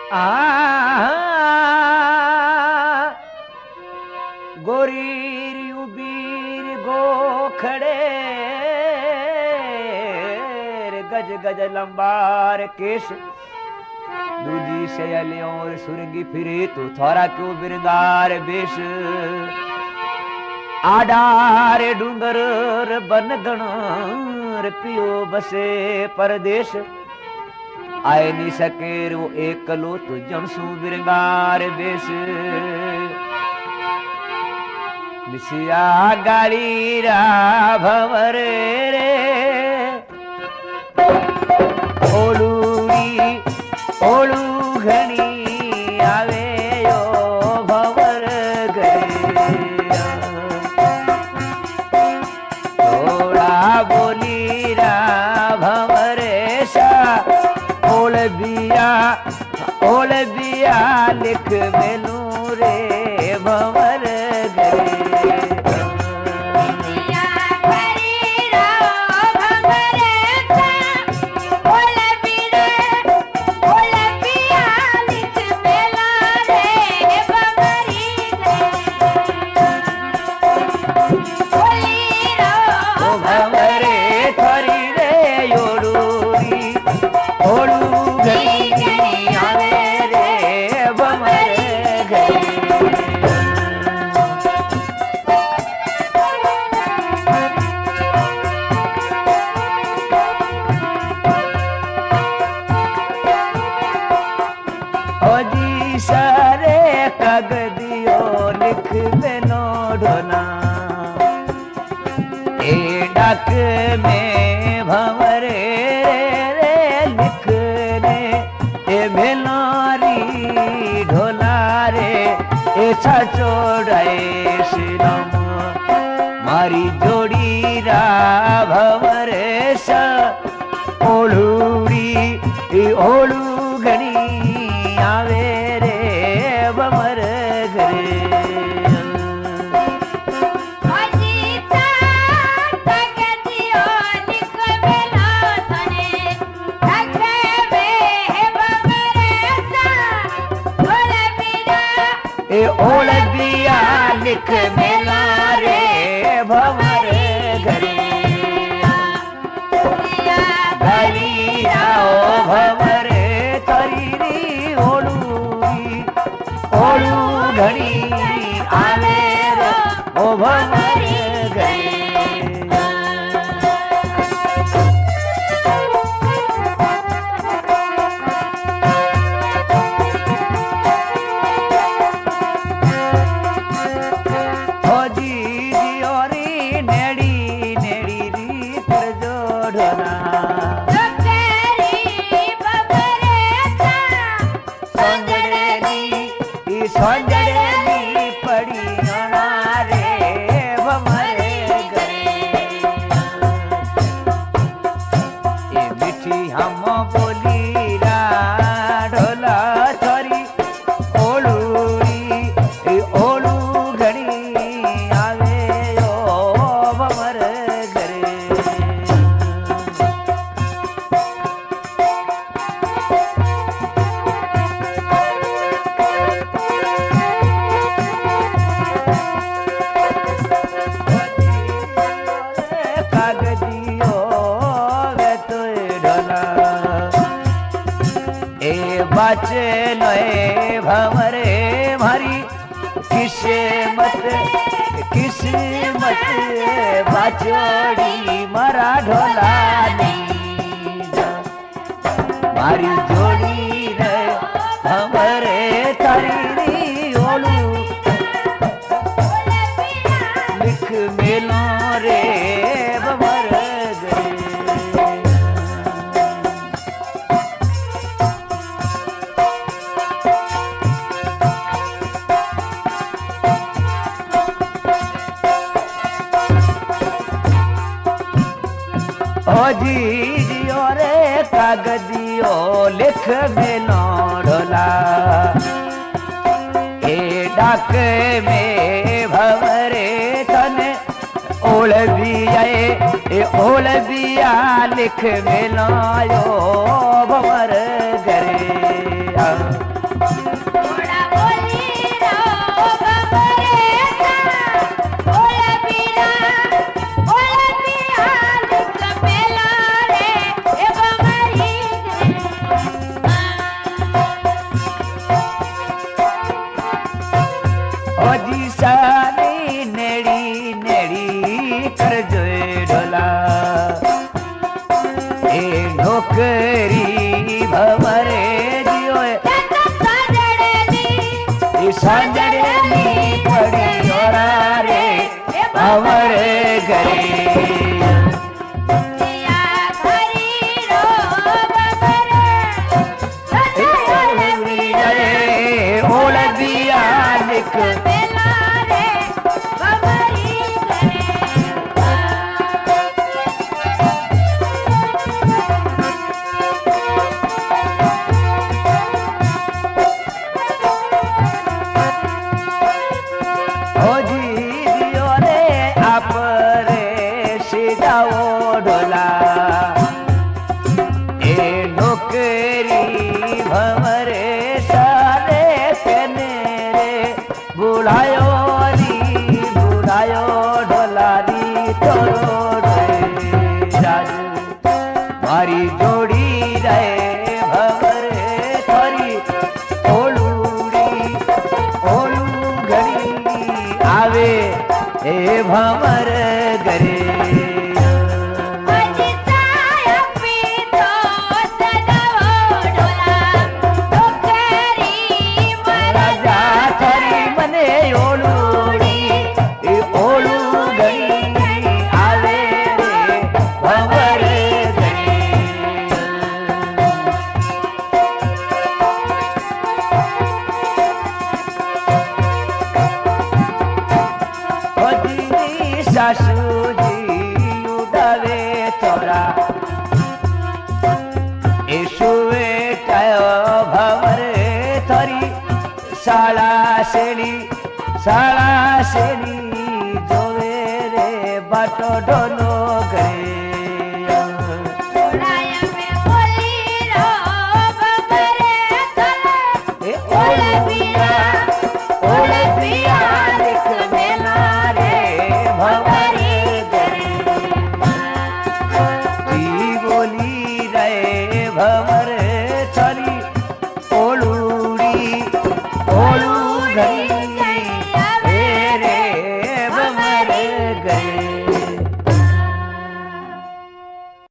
गोरी उबीर गो खड़े गज गज लंबार केश दूजी शैली और सुरंगी फिरे तो थोड़ा क्यों बिरंगार बेश आडार डूंगर बन गण पियो बसे परदेश आए नी सके वो एक कलो तो जनसू बिरंगार बेश मिसिया गाड़ी रा भंवरे रे ओलूरी ओलू घनी आवे यो भंवर गए थोड़ा बोली रा भंवरे सा ओल बिया लिख मेलू रे भंवर गए डाक में भंवरे रे लिखने ए भेलारी ढोला रे ए छचोड़ाए श्रीराम मारी जोड़ी रा भंवरे सा ओलूरी ओलू घनी आवे रे भंवर घरे ओल बिया लिख मेला रे भंवर घरे घरी आओ भंवर तरी ओलू घड़ी आवे रे ओ भंवर घरे बाचे भंवरे मारी किस्मत बाचोड़ी मारा ढोला मारी जोड़ी रे भंवरे तारी ओलू लिख मेलो रे भंवर जियो रे कागजियो लिख मेलो ढोला ए डाक में भंवरे तने ओल बिया लिख मेलो यो भंवर घरे जाओ ढोला ए नौकरी भमरे सारे कहने रे बुढ़ायो ढोलारी तोरो राज मारी जोड़ी रहे भमरे थोरी ओलू घड़ी आवे ए भमर गरे सासू जी उड़ावे तोरा ईशुए टायो भवरे थरी साला सेली जोवे रे बाटो ढोलो